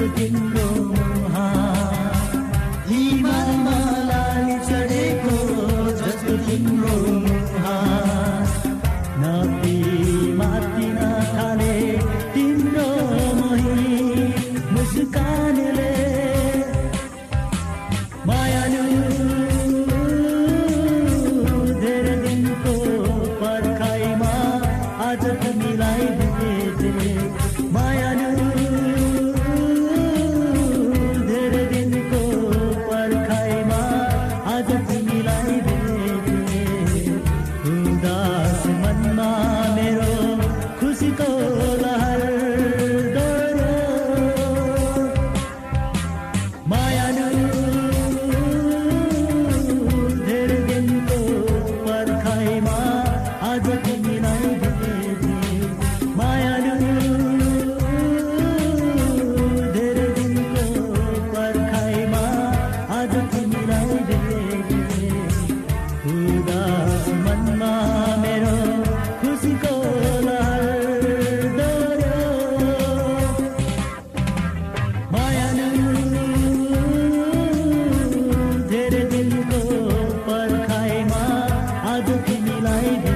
जस्तो तिम्रो मुहार हिमालमा लाली चढेको जस्तो तिम्रो मुहार नदी मातिन थाले तिम्रो मोही मुस्कानले मायालु धेरै दिनको पर्खाइमा आज तिमीलाई भेटे मायालु धेरै दिनको पर्खाइमा आज तिमीलाई भेटे उदास मनमा मेरो खुसीको लहर डोल्यो मायालु धेरै दिनको पर्खाइमा आज तिमीलाई भेटे मायालु धेरै दिनको पर्खाइमा आज तिमीलाई भेटे उदास मनमा मेरो खुसीको लहर डोल्यो मायालु धेरै दिनको पर्खाइमा आज तिमीलाई